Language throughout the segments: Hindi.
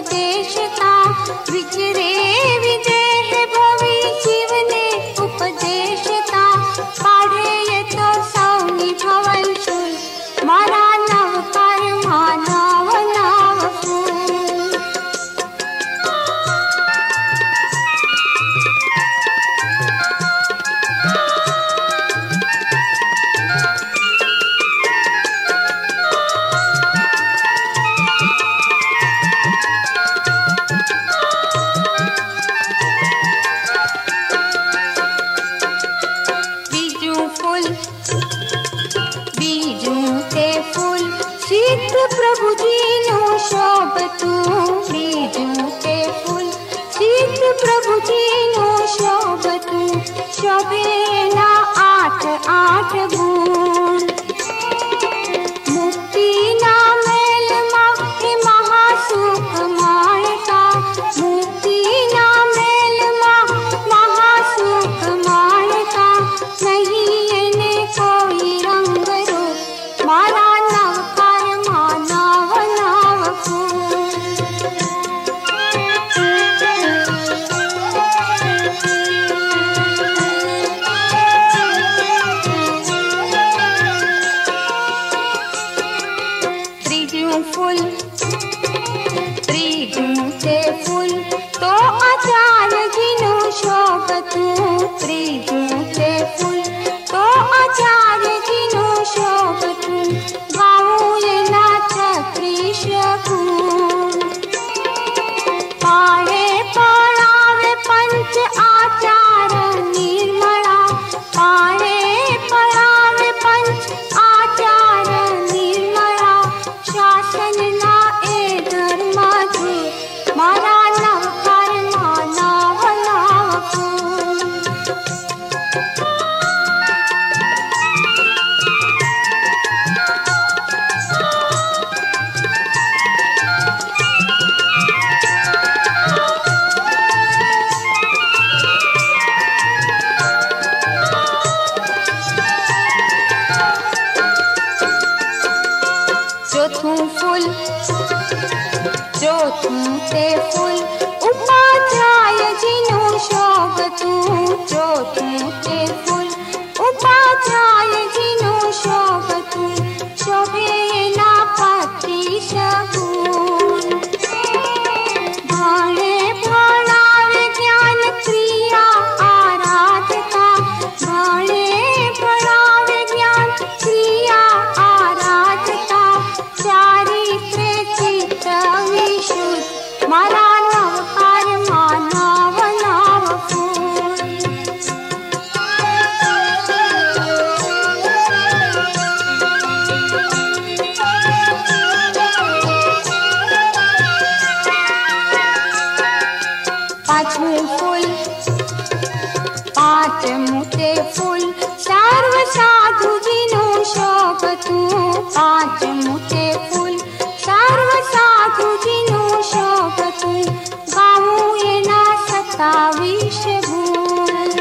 उपदेशता विचरे विजय है भवी शिवने उपदेशता पाढे येतो सौनी भवन शुल मारा नवकार मानव नाव फूल प्रभु जी नो शोभतु बीजू ते फूल शीत प्रभु जी नो शोभतु शोभेना आठ आठ गुण मुक्ति ना मेल माहे महासुख माणता मुक्ति ना मेल महासुख माणता नहीं एने कोई रंग रूप मारा फूल त्रिजूते फूल तो आचार्य जिनो शोभतु त्रिजूते फूल तो आचार्य जिनो शोभतु गाऊं येना छत्रीश गुण पाळे पळावे पंच आचार निर्मळा पाळे पळावे पंच आचार निर्मळा शासन ना ए धर्माधु मारा नवकार मानव नाव फूल चौथू ते फूल उपाध्याय जिनो शोभतु चौथू ते फूल उपाध्याय जिनो शोभतु शोभेना पत्रीश गुण भाणे भाणावे ज्ञान क्रिया आराधता भाणे भाणावे ज्ञान क्रिया आराधता चारित्र्य चित्त विशुद्ध मारा नवकार मानव नाव फूल पांचवें फूल पांचमुते फूल सर्व साधु जिनो शोभतु पांचमुते फूल सर्व साधु जिनो शोभतु गाऊं येना 27 गुण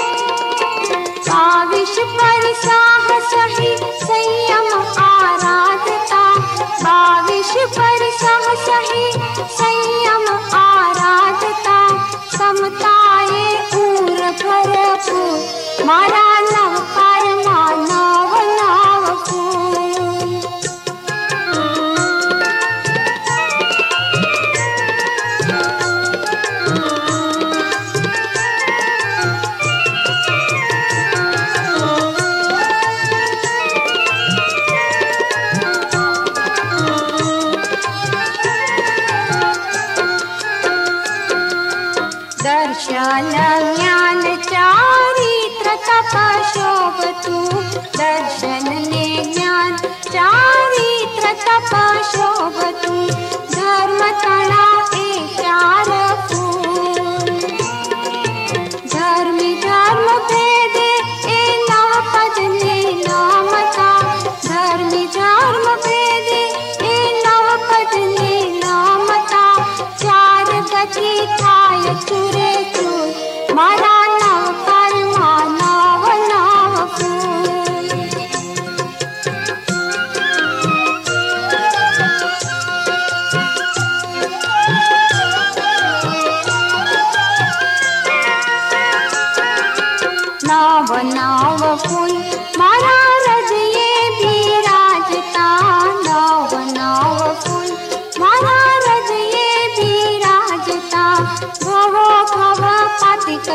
22 पर साहस ही संयम आराधता 22 पर साहस ही संयम आराधता समताए ऊर भरपूर मारा नवकार मानव नाव फूल दर्शन ज्ञान चारित्र तप शोभतु दर्शन ने ज्ञान चारित्र तप शोभतु धर्म तणा ए चार फूल धर्मी धर्म भेदे ए नव पद ने नामता धर्मी धर्म भेदे ए नव पद ने नामता चार गति थाय चुरे चूर मारा नवकार मानव नाव फूल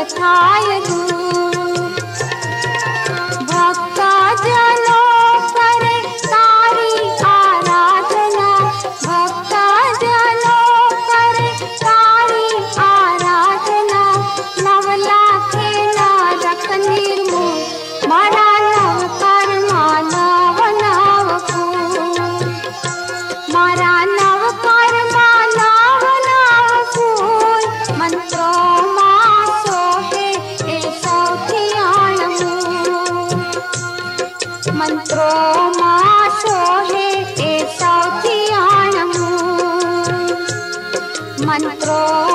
थाय दूर। भक्त जनो करे तारी आराधना, भक्त जनो करे तारी आराधना। नव लाखे नरक निर्मूल मारा नव कर्मा नव नव फूल, मारा नव कर्मा नव नव फूल। मंत्रो मां सोहे ए सौखियाण मूल, मंत्रो मां सोहे ए सौखियाण मूल। मंत्रो